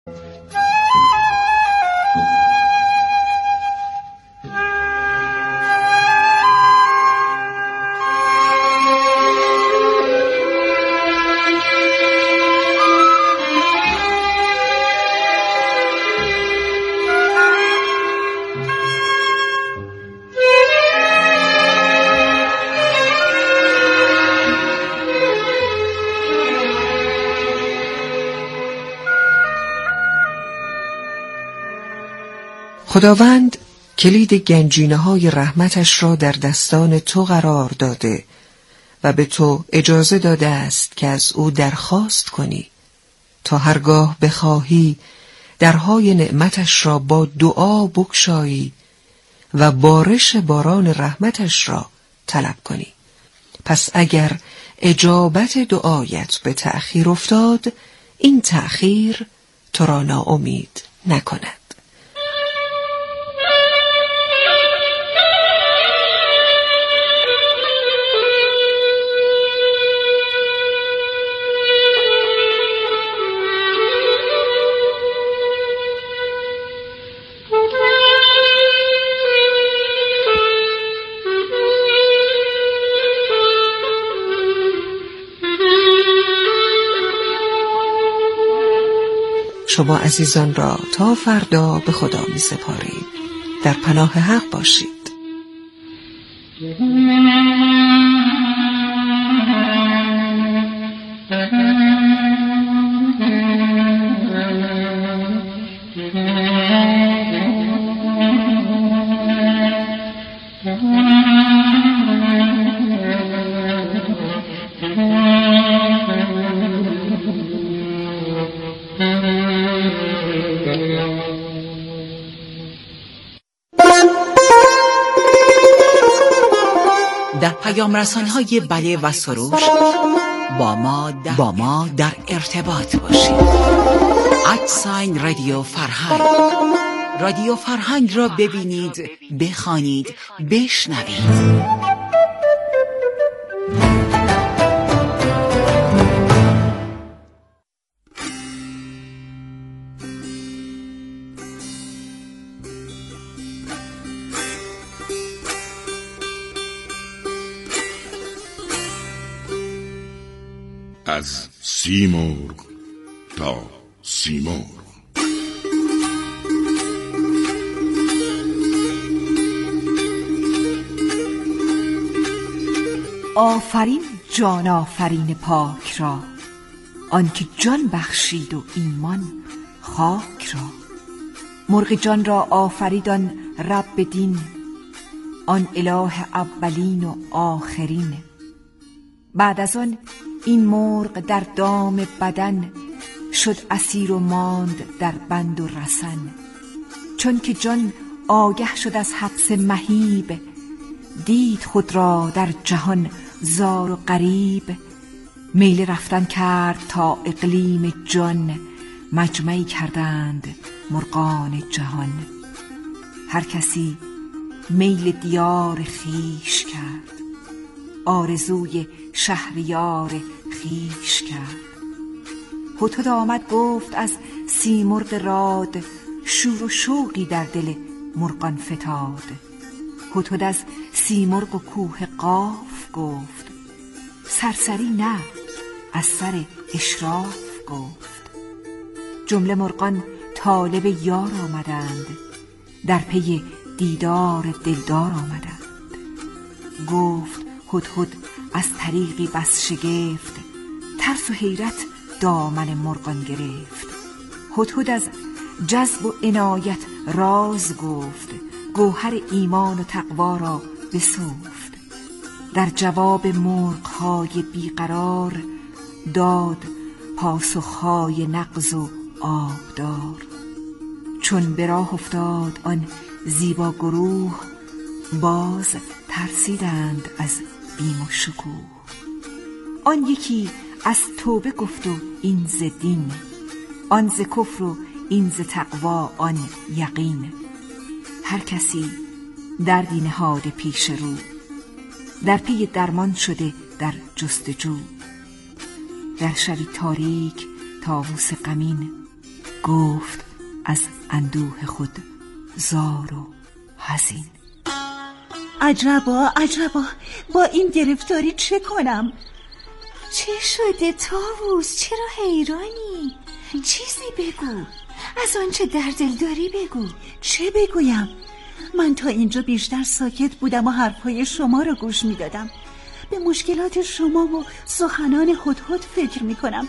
خداوند کلید گنجینه‌های رحمتش را در دستان تو قرار داده و به تو اجازه داده است که از او درخواست کنی تا هرگاه بخواهی درهای نعمتش را با دعا بگشایی و بارش باران رحمتش را طلب کنی. پس اگر اجابت دعایت به تأخیر افتاد، این تأخیر تو را ناامید نکند. شما عزیزان را تا فردا به خدا می سپاریم. در پناه حق باشید. در پیام‌رسان‌های بله و سروش با ما در ارتباط باشید. @رادیو فرهنگ. رادیو فرهنگ را ببینید، بخوانید، بشنوید. از سیمرغ تا سیمرغ. آفرین جان آفرین پاک را، آنکه جان بخشید و ایمان خاک را. مرغ جان را آفرید آن رب دین، آن اله اولین و آخرین. بعد از آن این مرغ در دام بدن، شد اسیر و ماند در بند و رسن. چون که جان آگه شد از حبس مهیب، دید خود را در جهان زار و غریب. میل رفتن کرد تا اقلیم جان، مجمعی کردند مرغان جهان. هر کسی میل دیار خیش کرد، آرزوی شهریار خیش کرد. هدهد آمد گفت از سیمرغ راد، شور و شوقی در دل مرغان فتاد. هدهد از سیمرغ و کوه قاف گفت، سرسری نه از سر اشراف گفت. جمله مرغان طالب یار آمدند، در پی دیدار دلدار آمدند. گفت هدهد از طریقی بس شگفت، ترس و حیرت دامن مرغان گرفت. هدهد از جذب و عنایت راز گفت، گوهر ایمان و تقوا را بسفت. در جواب مرغ‌های بیقرار، داد پاسخ‌های نغز و آبدار. چون به راه افتاد آن زیبا گروه، باز ترسیدند از بیم و شکوه. آن یکی از توبه گفت و این ز دین، آن ز کفر و این ز تقوا آن یقین. هر کسی دردی نهاده پیش رو، در پی درمان شده در جستجو. در شبی تاریک طاووس غمین، گفت از اندوه خود زار و حزین. عجبا با این گرفتاری چه کنم؟ چه شده طاووس؟ چرا حیرانی؟ چیزی بگو، از آنچه در دل داری بگو. چه بگویم؟ من تا اینجا بیشتر ساکت بودم و حرفهای شما رو گوش میدادم. به مشکلات شما و سخنان هدهد فکر میکنم.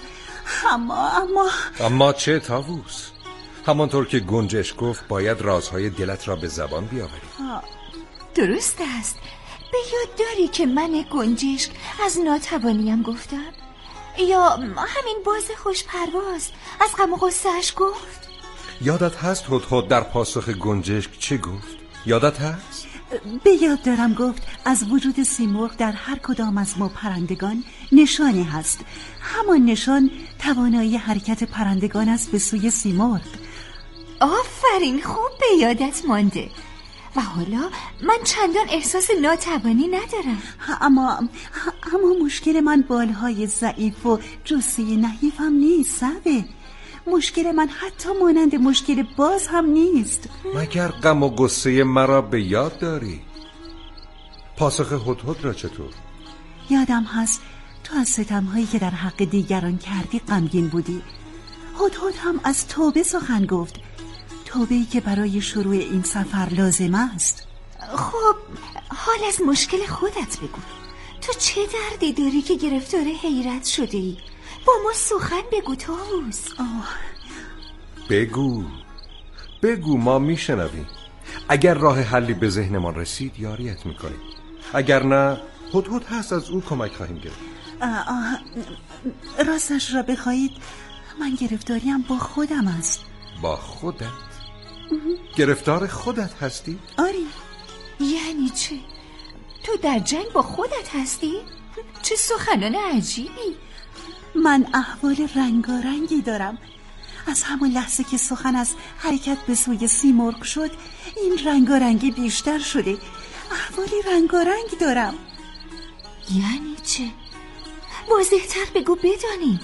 اما چه طاووس؟ همانطور که گنجش گفت باید رازهای دلت را به زبان بیاوری. درست است. به یاد داری که من گنجشک از ناتوانیم گفتم؟ یا همین باز خوش پرواز از غم و غصه‌اش گفت؟ یادت هست هدهد در پاسخ گنجشک چه گفت؟ یادت هست؟ به یاد دارم گفت از وجود سیمرغ در هر کدام از ما پرندگان نشانی هست. همان نشان توانایی حرکت پرندگان است به سوی سیمرغ. آفرین، خوب به یادت مانده. و حالا من چندان احساس ناتوانی ندارم. اما مشکل من بالهای ضعیف و جثه نحیفم نیست صعبه. مشکل من حتی مانند مشکل باز هم نیست. مگر غم و غصه مرا به یاد داری؟ پاسخ هدهد را چطور؟ یادم هست تو از ستمهایی که در حق دیگران کردی غمگین بودی. هدهد هم از توبه سخن گفت، توبه‌ای که برای شروع این سفر لازم است. خب حال از مشکل خودت بگو. تو چه دردی داری که گرفتار حیرت شده ای؟ با ما سخن بگو طاووس. بگو ما میشنویم. اگر راه حلی به ذهنمان رسید یاریت میکنیم، اگر نه هدهد هست، از او کمک خواهیم گرفت. راستش را بخواهید من گرفتاریم با خودم است. با خودت؟ گرفتار خودت هستی؟ آری. یعنی چه؟ تو در جنگ با خودت هستی؟ چه سخنان عجیبی. من احوال رنگارنگی دارم. از همون لحظه که سخن از حرکت به سوی سیمرغ شد این رنگارنگی بیشتر شده. احوالی رنگارنگ دارم. یعنی چه؟ واضح‌تر بگو بدانیم.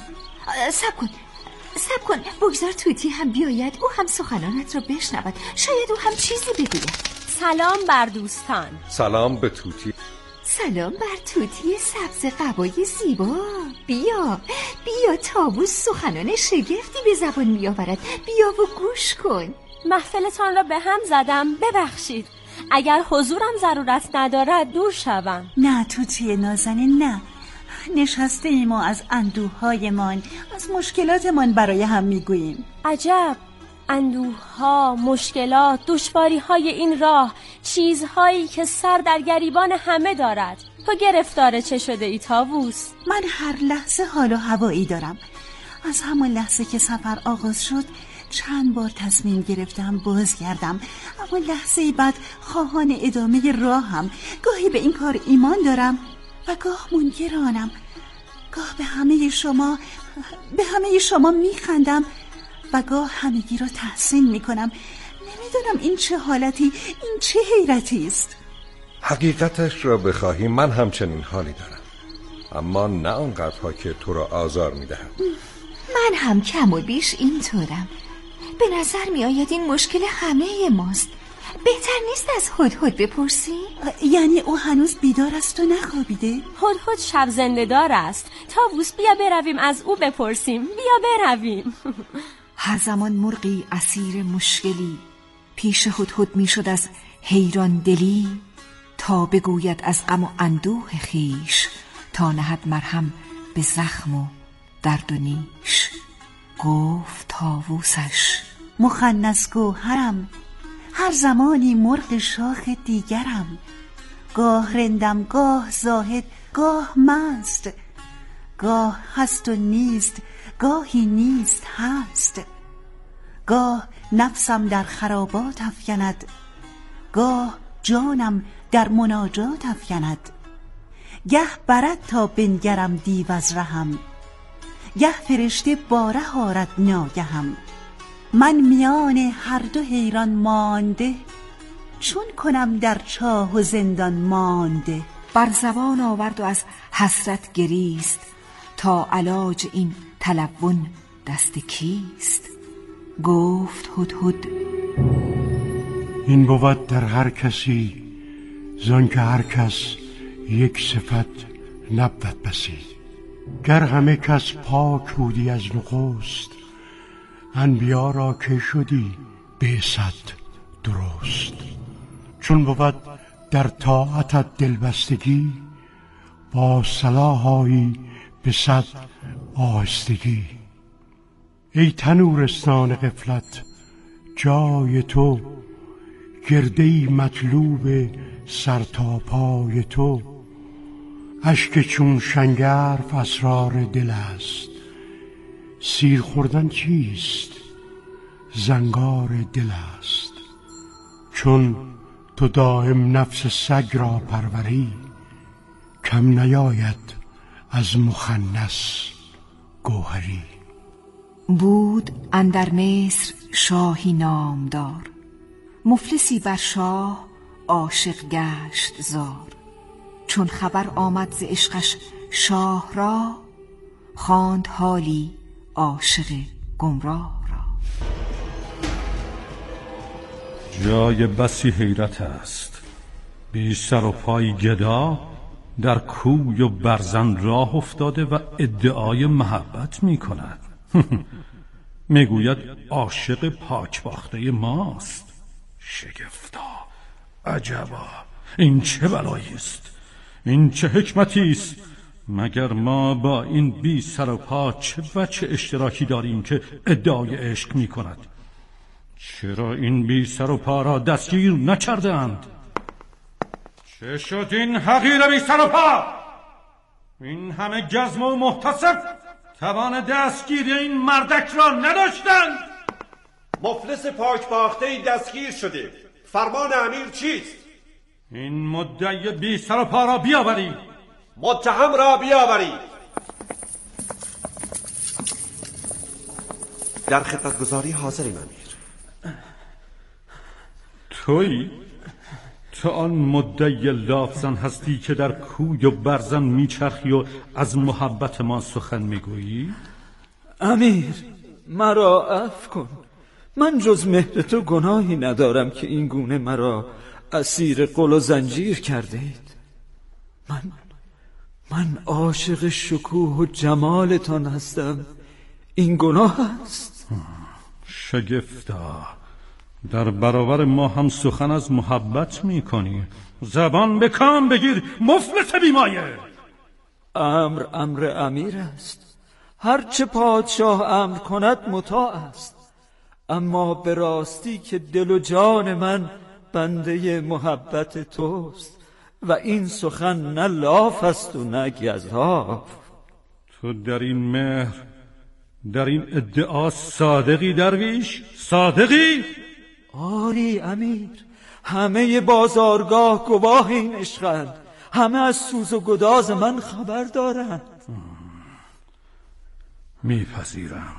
صبر کن بگذار توتی هم بیاید، او هم سخنانت را بشنود، شاید او هم چیزی بگوید. سلام بر دوستان. سلام به توتی. سلام بر توتی سبز قبای زیبا. بیا طاووس سخنان شگفتی به زبان میآورد. بیا و گوش کن. محفلتان را به هم زدم، ببخشید. اگر حضورم ضرورت ندارد دور شوم. نه توتی نازنین، نه. نشسته ایم و از اندوه‌هایمان، از مشکلاتمان برای هم میگوییم. عجب، اندوه‌ها، مشکلات، دشواری‌های این راه، چیزهایی که سر در گریبان همه دارد. تو گرفتار چه شده ای طاووس؟ من هر لحظه حال و هوایی دارم. از همان لحظه که سفر آغاز شد چند بار تصمیم گرفتم بازگردم، اما لحظه بعد خواهان ادامه راهم. گاهی به این کار ایمان دارم و گاه منکر آنم. گاه به همه شما میخندم و گاه همگی را تحسین میکنم. نمیدونم این چه حالتی، این چه حیرتی است. حقیقتش را بخواهی من همچنین حالی دارم، اما نه آنقدرها که تو را آزار میدهم. من هم کم و بیش اینطورم. به نظر میآید این مشکل همه ماست. بهتر نیست از هدهد بپرسی؟ یعنی او هنوز بیدار است و نخوابیده؟ هدهد شب زنده دار است. طاووس بیا برویم از او بپرسیم. بیا برویم. هر زمان مرغی اسیر مشکلی پیش هدهد میشد از حیران دلی، تا بگوید از غم و اندوه خیش، تا نهد مرهم به زخم و درد و نیش. گفت طاووسش مخنث گوهرم، هر زمانی مرغ شاخ دیگرم. گاه رندم، گاه زاهد، گاه مست، گاه هست و نیست، گاهی نیست هست. گاه نفسم در خرابات افکند، گاه جانم در مناجات افکند. گه برد تا بنگرم دیو از رهم، گه فرشته باره آرد ناگهم. من میان هر دو حیران مانده، چون کنم در چاه و زندان مانده. بر زبان آورد و از حسرت گریست، تا علاج این تلون دست کیست. گفت هدهد این بود در هر کسی زان که هر کس یک صفت نبود بسی. گر همه کس پاک بودی از نخست، انبیا را که شدی بعثت درست. چون بود در طاعتت دلبستگی، با صلاحایی به صد آهستگی. ای تنورستان غفلت جای تو، گرده‌ای مطلوب سر تا پای تو. اشک چون شنگرف اسرار دل است، سیر خوردن چیست زنگار دل است. چون تو دائم نفس سگ را پروری، کم نیاید از مخنث گوهری. بود اندر مصر شاهی نامدار، مفلسی بر شاه عاشق گشت زار. چون خبر آمد ز عشقش شاه را، خواند حالی عاشق گمراه را. جای بسی حیرت است، بی سر و پای گدا در کوی و برزن راه افتاده و ادعای محبت می کند. میگوید عاشق پاکباخته ماست. شگفتا، عجبا، این چه بلایی است؟ این چه حکمتی است؟ مگر ما با این بی سر و پا چه وجه اشتراکی داریم که ادعای عشق می کند؟ چرا این بی سر و پا را دستگیر نکردند؟ چه شد این حقیر بی سر و پا؟ این همه گزم و محتسب توان دستگیری این مردک را نداشتند؟ مفلس پاکباخته‌ای دستگیر شده، فرمان امیر چیست؟ این مدعی بی سر و پا را بیاورید. متهم را بیاورید. در خدمتگزاری حاضریم امیر. تویی؟ تو آن مدعی لافزن هستی که در کوی و برزن میچرخی و از محبت ما سخن میگویی؟ امیر، مرا عفو کن. من جز مهر تو گناهی ندارم که این گونه مرا اسیر قل و زنجیر کرده اید. من عاشق شکوه و جمالتان هستم. این گناه است؟ شگفتا، در برابر ما هم سخن از محبت میکنی. زبان به کام بگیر مفلس بیمایه. امر امیر است. هرچه پادشاه امر کند مطاع است. اما به راستی که دل و جان من بنده محبت توست و این سخن نه لاف است و نه گزاف. تو در این مهر، در این ادعا صادقی درویش؟ صادقی؟ آری امیر، همه بازارگاه گواه این عشقند. همه از سوز و گداز من خبر دارند. میپذیرم،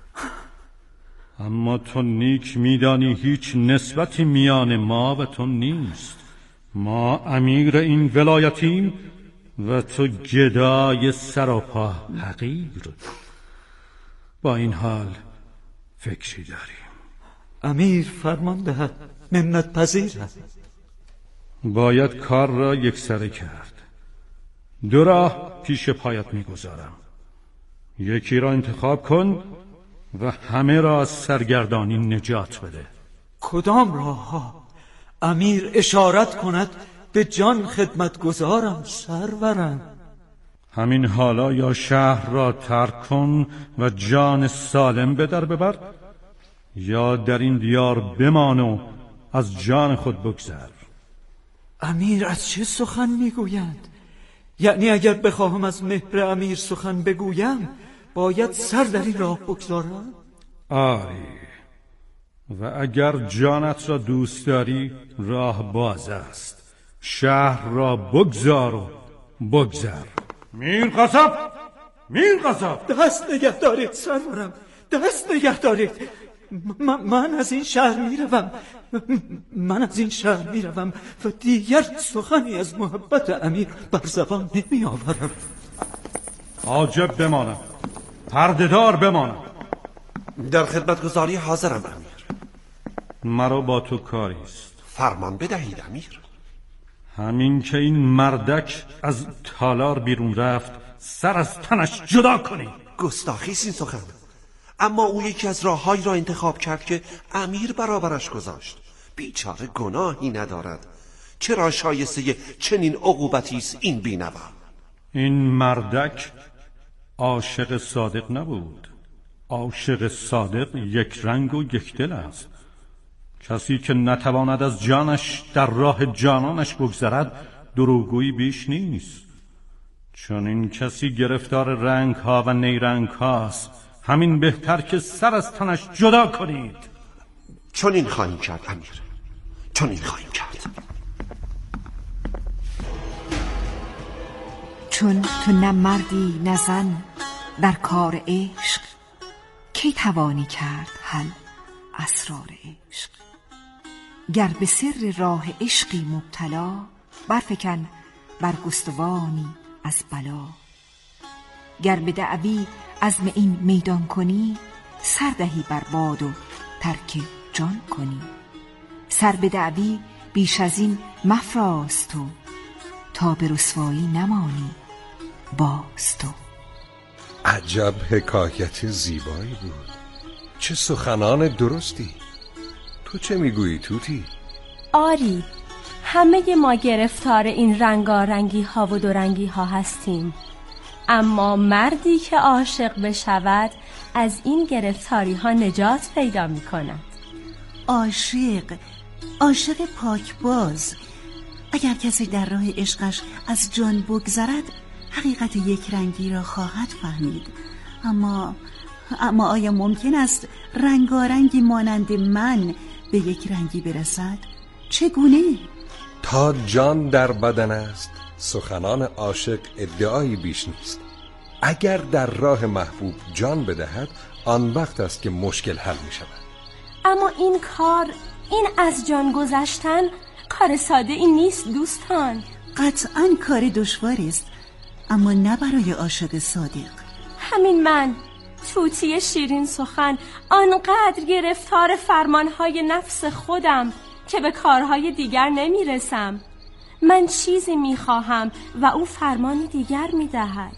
اما تو نیک میدانی هیچ نسبتی میان ما و تو نیست. ما امیر این ولایتیم و تو گدای سراپا حقیر. با این حال فکری داریم. امیر فرمان دهد، منت پذیرد. باید کار را یکسره کرد. دو راه پیش پایت میگذارم. یکی را انتخاب کن و همه را از سرگردانی نجات بده. کدام راه ها؟ امیر اشارت کند به جان خدمت گذارم سرورم. همین حالا یا شهر را ترک کن و جان سالم به در ببر، یا در این دیار بمان و از جان خود بگذر. امیر از چه سخن میگویند؟ یعنی اگر بخواهم از مهر امیر سخن بگویم باید سر در این راه بگذارم؟ آری، و اگر جانت را دوست داری راه باز است. شهر را بگذار و بگذر. میر قصاب دست نگه دارید سرورم، دست نگه دارید. من از این شهر میروم و دیگر سخنی از محبت امیر بر زبان نمی آورم. حاجب بمانم، پردهدار بمانم. در خدمتگزاری حاضرم امیر. مرا با تو کاری است. فرمان بدهید امیر. همین که این مردک از تالار بیرون رفت سر از تنش جدا کنی. گستاخی است این سخن. اما او یکی از راههایی را انتخاب کرد که امیر برابرش گذاشت. بیچاره گناهی ندارد. چرا شایسته چنین عقوبتی است این بینوا؟ این مردک عاشق صادق نبود. عاشق صادق یک رنگ و یک دل است. کسی که نتواند از جانش در راه جانانش بگذرد دروغگویی بیش نیست. چون این کسی گرفتار رنگ ها و نیرنگ هاست. همین بهتر که سر از تنش جدا کنید. چون این خواهیم کرد امیر، چون این خواهیم کرد. چون تو نه مردی نه زن در کار عشق، کی توانی کرد حل اسرار عشق؟ گر به سر راه عشقی مبتلا، برفکن برگستوانی از بلا. گر به دعوی عزم این میدان کنی، سردهی بر باد و ترک جان کنی. سر به دعوی بیش از این مفراز تو، تا به رسوایی نمانی باز تو. عجب حکایت زیبایی بود. چه سخنان درستی. تو چه میگویی توتی؟ آری، همه ما گرفتار این رنگارنگی ها و دورنگی ها هستیم. اما مردی که عاشق بشود از این گرفتاری ها نجات پیدا می کند. عاشق پاکباز. اگر کسی در راه عشقش از جان بگذرد، حقیقت یک رنگی را خواهد فهمید. اما آیا ممکن است رنگارنگی مانند من به یک رنگی برسد؟ چگونه؟ تا جان در بدن است سخنان عاشق ادعایی بیش نیست. اگر در راه محبوب جان بدهد، آن وقت است که مشکل حل می شود. اما این از جان گذشتن کار ساده این نیست دوستان. قطعاً کار دشواری است، اما نه برای عاشق صادق. همین من توتی شیرین سخن آنقدر گرفتار فرمانهای نفس خودم که به کارهای دیگر نمیرسم. من چیزی میخواهم و او فرمانی دیگر میدهد.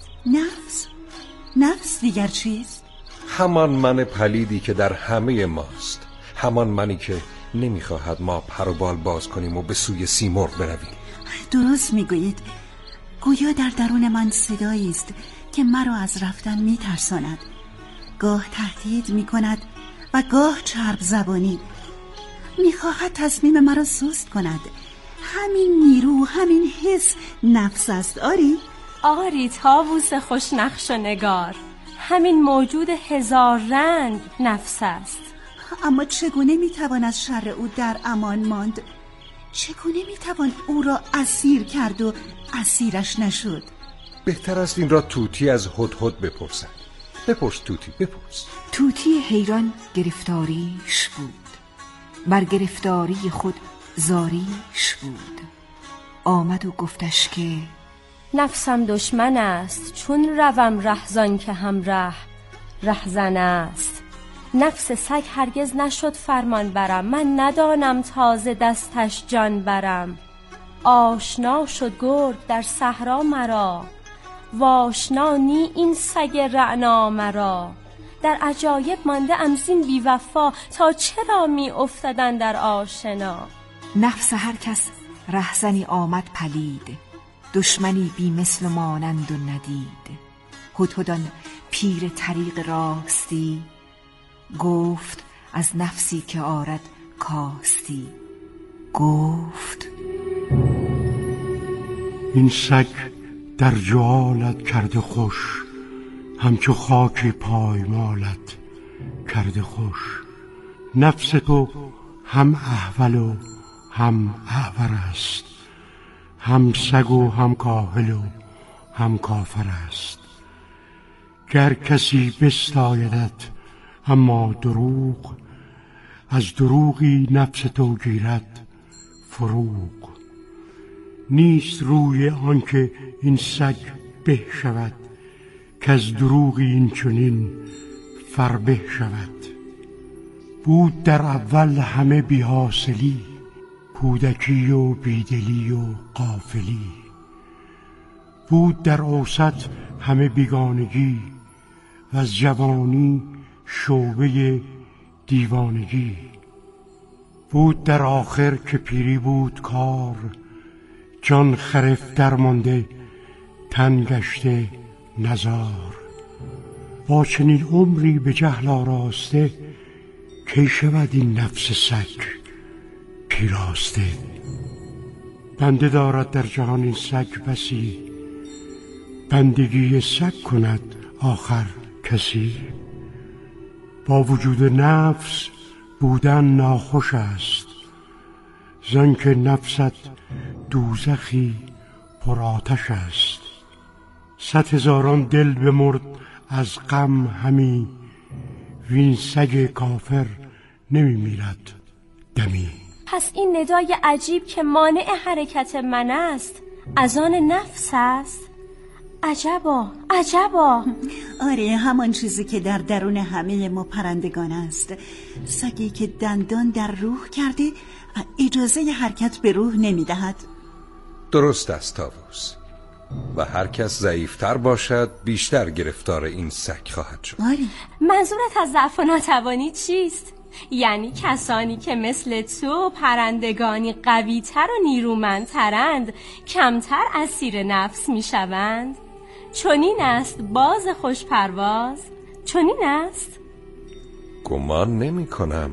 نفس دیگر چیست؟ همان من پلیدی که در همه ماست. همان منی که نمیخواهد ما پر و بال باز کنیم و به سوی سیمرغ برویم. درست میگویید. گویا در درون من صدایی است که مرا از رفتن میترساند. گاه تهدید میکند و گاه چرب زبانی. میخواهد تصمیم مرا سست کند. همین نیرو، همین حس نفس است. آری طاووس خوش نقش و نگار. همین موجود هزار رنگ نفس است. اما چگونه میتوان از شر او در امان ماند؟ چگونه میتوان او را اسیر کرد و اسیرش نشد؟ بهتر است این را توتی از هدهد بپرسد. بپرس توتی، بپرس. توتی حیران گرفتاریش بود، بر گرفتاری خود زاریش بود. آمد و گفتش که نفسم دشمن است، چون روم رهزان که هم رهزن است. نفس سگ هرگز نشد فرمان برم، من ندانم تازه دستش جان برم. آشنا شد گرگ در صحرا مرا، واشنا نی این سگ رعنا مرا. در عجایب مانده ام زین بی وفا، تا چرا می افتدن در آشنا. نفس هر کس رهزنی آمد پلید، دشمنی بی مثل مانند و ندید. هدهدان پیر طریق راستی، گفت از نفسی که آرد کاستی. گفت این سگ در جوالت کرده خوش، همچو خاک پایمالت کرده خوش. نفس تو هم احول و هم اعور است، هم سگ و هم کاهل و هم کافر است. گر کسی بستایدت اما دروغ، از دروغی نفس تو گیرد فروغ. نیست روی آنکه این سگ به شود، که از دروغی این چنین فربه شود. بود در اول همه بی‌حاصلی، کودکی و بیدلی و غافلی. بود در اوسط همه بیگانگی، و از جوانی شعبه دیوانگی. بود در آخر که پیری بود کار، جان خرف درمانده تن گشته نزار. با چنین عمری به جهل آراسته، کی شود این نفس سگ پیراسته. بنده دارد در جهان این سگ بسی، بندگی سگ کند آخر کسی. با وجود نفس بودن ناخوش است، زن که نفست دوزخی پر آتش است. 100,000 دل بمرد از غم همی، وین سگ کافر نمی میرد دمی. پس این ندای عجیب که مانع حرکت من است، از آن نفس است؟ عجبا عجبا. آره، همان چیزی که در درون همه ما پرندگان است. سگی که دندان در روح کرده و اجازه حرکت به روح نمیدهد. درست است طاووس، و هر کس ضعیفتر باشد بیشتر گرفتار این سگ خواهد شد. آره. منظورت از ضعف و ناتوانی چیست؟ یعنی کسانی که مثل تو پرندگانی قوی‌تر و نیرومندترند کمتر اسیر نفس میشوند؟ چنین است باز خوش پرواز؟ چنین است؟ گمان نمی کنم.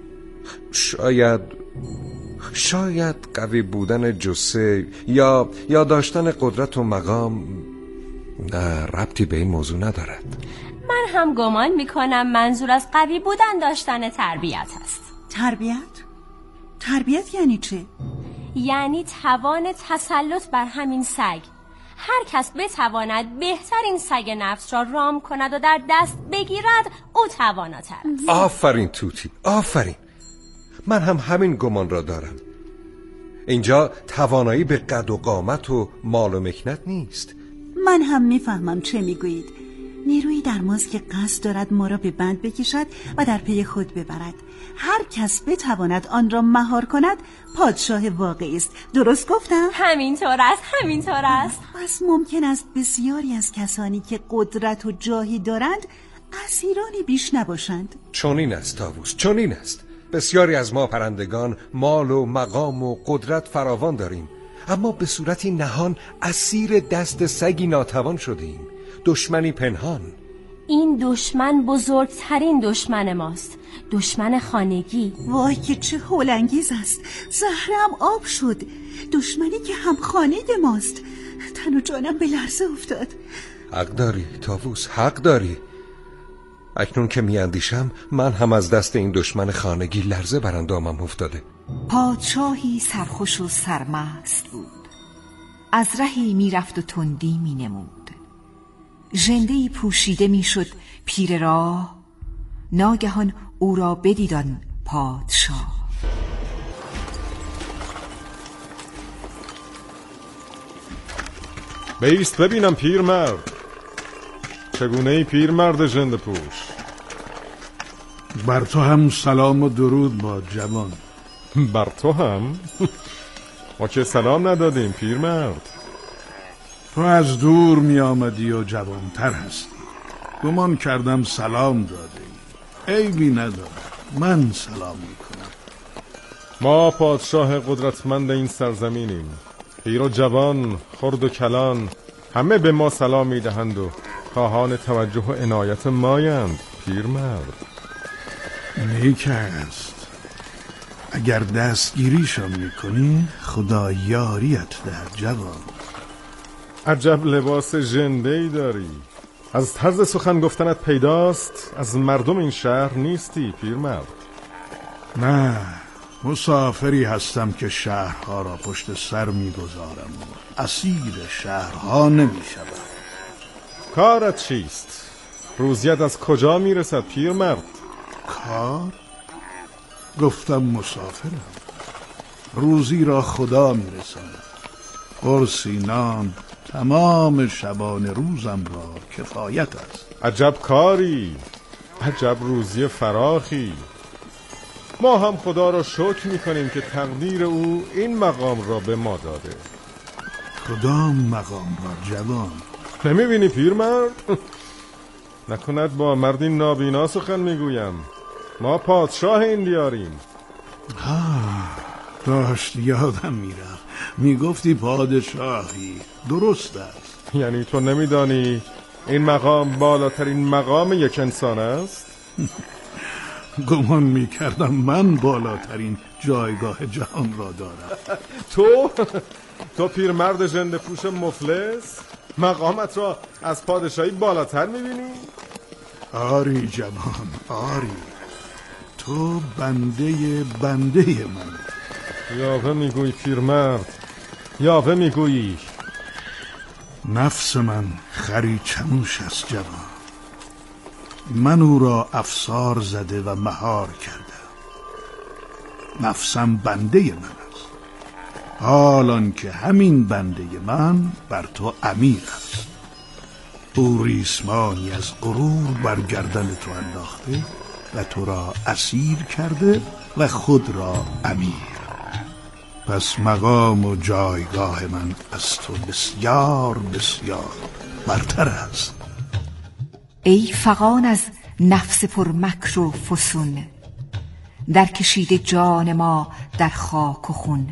شاید قوی بودن جثه یا داشتن قدرت و مقام نه، ربطی به این موضوع ندارد. من هم گمان میکنم منظور از قوی بودن داشتن تربیت است. تربیت؟ تربیت یعنی چه؟ یعنی توان تسلط بر همین سگ. هر کس بتواند بهترین سگ نفس را رام کند و در دست بگیرد، او تواناتر است. آفرین توتی، آفرین. من هم همین گمان را دارم. اینجا توانایی به قد و قامت و مال و مکنت نیست. من هم میفهمم چه میگویید. نیرویی در ماست که قصد دارد ما را به بند بکشد و در پی خود ببرد. هر کس بتواند آن را مهار کند پادشاه واقعی است. درست گفتم؟ همینطور است، همینطور است. پس ممکن است بسیاری از کسانی که قدرت و جاهی دارند اسیرانی بیش نباشند. چنین است طاووس، چنین است. بسیاری از ما پرندگان مال و مقام و قدرت فراوان داریم، اما به صورتی نهان اسیر دست سگی ناتوان شدیم. دشمنی پنهان. این دشمن بزرگترین دشمن ماست، دشمن خانگی. وای که چه هولانگیز است. زهرم آب شد. دشمنی که هم خانه ماست. تن و جانم به لرزه افتاد. حق داری طاووس، حق داری. اکنون که میاندیشم من هم از دست این دشمن خانگی لرزه بر اندامم افتاده. پادشاهی سرخوش و سرمست بود، از رهی میرفت و تندی مینمود. ژنده‌ای پوشیده میشد پیر راه، ناگهان او را بدید آن پادشاه. بایست ببینم پیرمرد. چگونه ای پیرمرد ژنده پوش؟ بر تو هم سلام و درود باد جوان. بر تو هم؟ ما که سلام ندادیم پیرمرد. تو از دور می آمدی و جوانتر هستی، گمان کردم سلام داده ای. عیبی نداره، من سلام می کنم. ما پادشاه قدرتمند این سرزمینیم. پیر و جوان، خرد و کلان، همه به ما سلام می دهند و خواهان توجه و عنایت مایند پیرمرد. نیک است. اگر دستگیریشان می کنی خدا یاریت دهد جوان. عجب لباس ژنده‌ای داری. از طرز سخن گفتنت پیداست از مردم این شهر نیستی پیرمرد. نه، مسافری هستم که شهرها را پشت سر میگذارم و اسیر شهرها نمیشوم. کارت چیست؟ روزیت از کجا میرسد پیرمرد؟ کار؟ گفتم مسافرم. روزی را خدا میرساند. قرصی نان تمام شبان روزم را کفایت است. عجب کاری، عجب روزی فراخی. ما هم خدا را شکر میکنیم که تقدیر او این مقام را به ما داده. کدام مقام را جوان؟ نمیبینی پیرمرد؟ نکند با مردی نابینا سخن میگویم. ما پادشاه این دیاریم. داشت یادم میرفت میگفتی پادشاهی. درست است. یعنی تو نمیدانی این مقام بالاترین مقام یک انسان است؟ گمان میکردم من بالاترین جایگاه جهان را دارم. تو پیرمرد ژنده پوش مفلس مقامت را از پادشاهی بالاتر میبینی؟ آری جوان، آری. تو بنده من. یاوه میگویی پیرمرد، یاوه میگویی. نفس من خری چموش است جوان. من او را افسار زده و مهار کرده. نفسم بنده من است، حالان که همین بنده من بر تو امیر است. او ریسمانی از غرور بر گردن تو انداخته و تو را اسیر کرده و خود را امیر. پس مقام و جایگاه من از تو بسیار بسیار برتر است. ای فغان از نفس پرمکر و فسون، در کشیده جان ما در خاک و خون.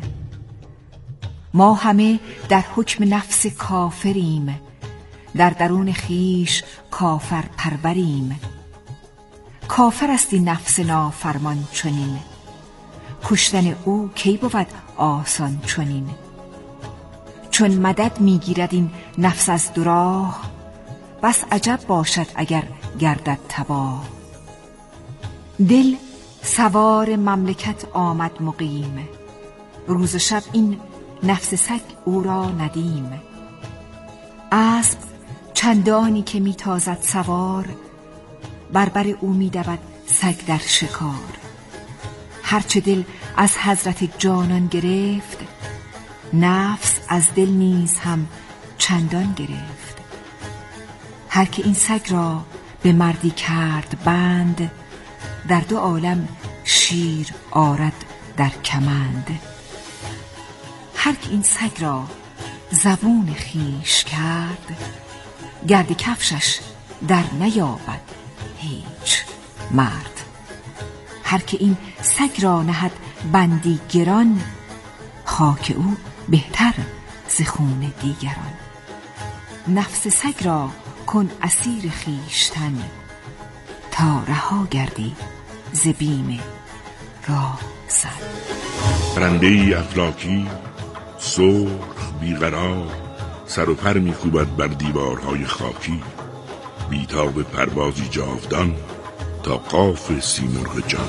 ما همه در حکم نفس کافریم، در درون خیش کافر پروریم. کافر است این نفس نافرمان چنین، کشتن او کی بود آسان چنین. چون مدد میگیرد این نفس از دراه، بس عجب باشد اگر گردد تباه. دل سوار مملکت آمد مقیم، روز شب این نفس سگ او را ندیم. اسب چندانی که میتازد سوار، بربر او میدود سگ در شکار. هرچه دل از حضرت جانان گرفت، نفس از دل نیز هم چندان گرفت. هر که این سگ را به مردی کرد بند، در دو عالم شیر آرد در کمند. هر که این سگ را زبون خیش کرد، گرد کفشش در نیابد هیچ مرد. هر که این سگ را نهد بندی گران، خاک او بهتر ز خون دیگران. نفس سگ را کن اسیر خیشتن، تا رها گردی ز بیم راه زن. پرنده افلاکی سرخ بیقرار، سر و پر می‌کوبد بر دیوارهای خاکی. بیتاب پروازی جاودان تا قاف سیمرغ جان.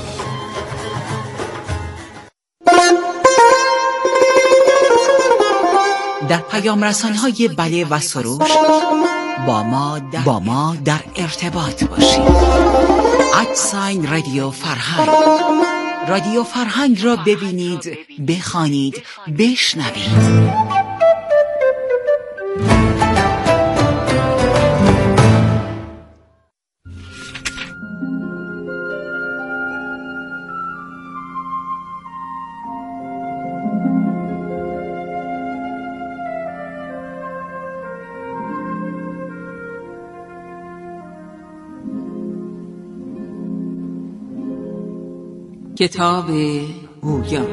در پیام رسان‌های بله و سروش با ما در ارتباط باشید. @رادیو فرهنگ. رادیو فرهنگ را ببینید، بخوانید، بشنوید. کتاب گویا.